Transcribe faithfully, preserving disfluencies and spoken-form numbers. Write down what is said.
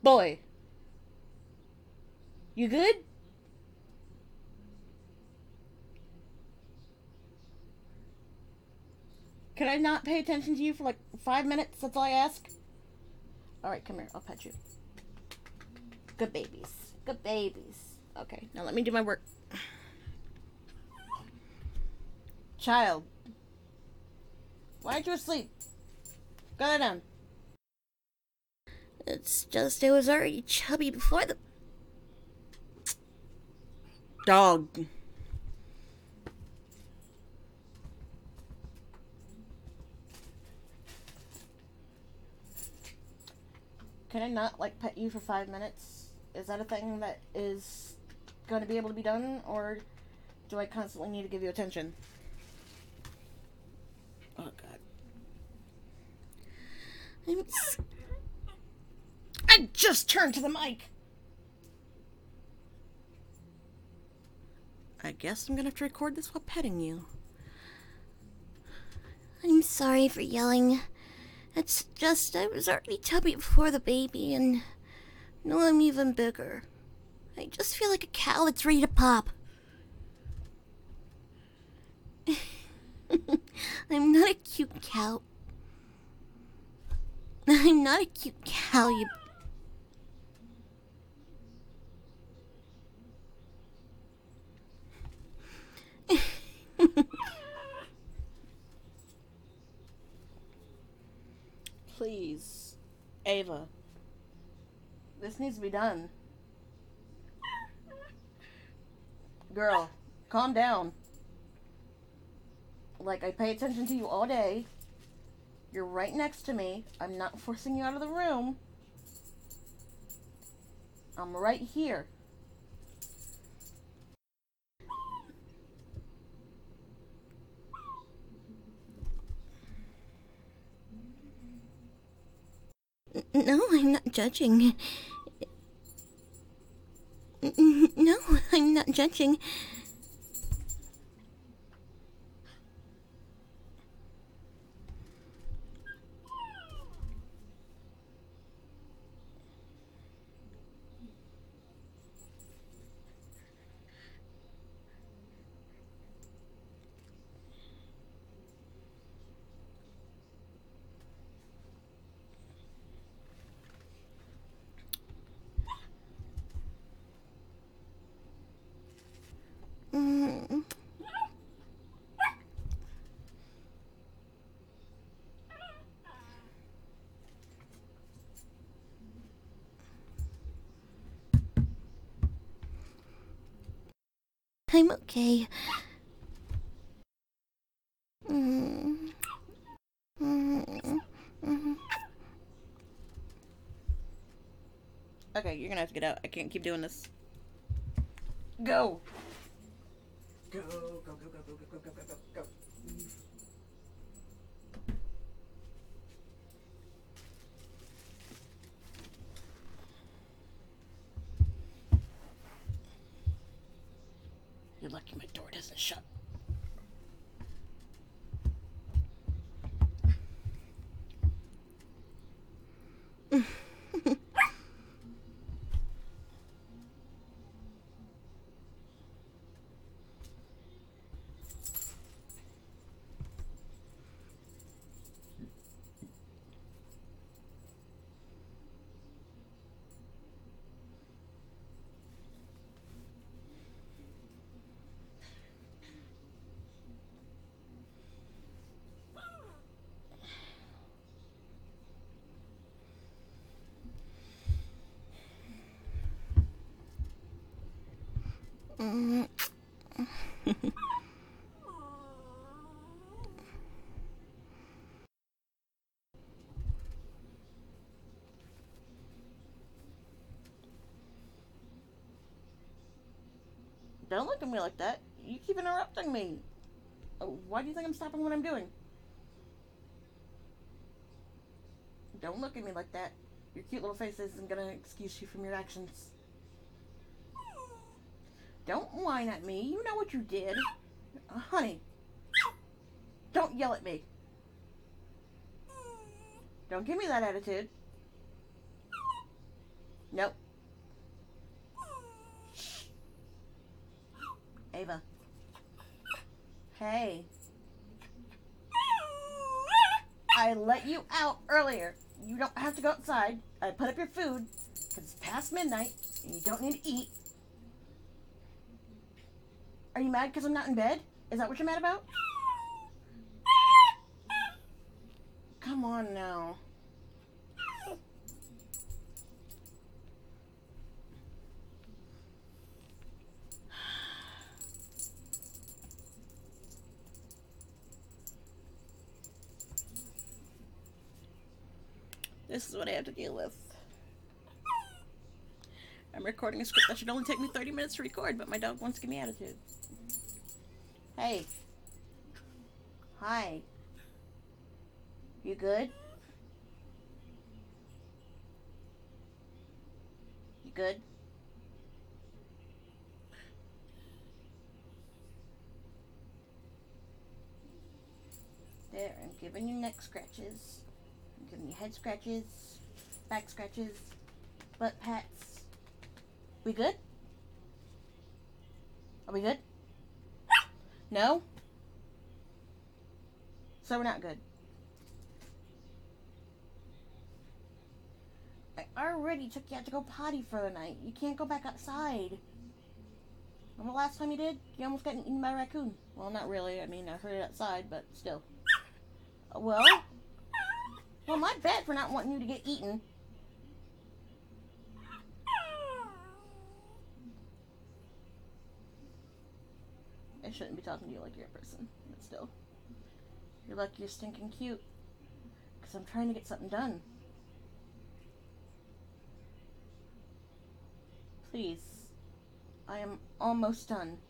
Boy, you good? Can I not pay attention to you for like five minutes? That's all I ask. Alright, come here. I'll pet you. Good babies. Good babies. Okay, now let me do my work. Child. Why aren't you asleep? Go lay down. It's just it was already chubby before the... Dog. Can I not, like, pet you for five minutes? Is that a thing that is going to be able to be done? Or do I constantly need to give you attention? Oh, God. I'm... I just turned to the mic! I guess I'm gonna have to record this while petting you. I'm sorry for yelling. It's just I was already chubby before the baby, and now I'm even bigger. I just feel like a cow that's ready to pop. I'm not a cute cow. I'm not a cute cow, you... Please, Ava. This needs to be done. Girl, calm down. Like, I pay attention to you all day. You're right next to me. I'm not forcing you out of the room. I'm right here. No, I'm not judging. No, I'm not judging. Mm. I'm okay. Mm. Mm. Mm. Okay, you're gonna have to get out. I can't keep doing this. Go! Go, go, go, go, go, go, go, go, go, go. You're lucky my door doesn't shut. Mm. Don't look at me like that. You keep interrupting me. Oh, why do you think I'm stopping what I'm doing? Don't look at me like that. Your cute little face isn't gonna excuse you from your actions. Don't whine at me. You know what you did. Uh, honey, don't yell at me. Don't give me that attitude. Nope. Ava. Hey. I let you out earlier. You don't have to go outside. I put up your food because it's past midnight and you don't need to eat. Are you mad because I'm not in bed? Is that what you're mad about? Come on now. This is what I have to deal with. I'm recording a script that should only take me thirty minutes to record, but my dog wants to give me attitude. Hey. Hi. You good? You good? There, I'm giving you neck scratches. I'm giving you head scratches, back scratches, butt pats. We good? Are we good? No? So we're not good. I already took you out to go potty for the night. You can't go back outside. When the last time you did, you almost got eaten by a raccoon. Well, not really. I mean, I heard it outside, but still. Well? Well, my bad for not wanting you to get eaten. I shouldn't be talking to you like you're a person, but still. You're lucky you're stinking cute. Because I'm trying to get something done. Please. I am almost done.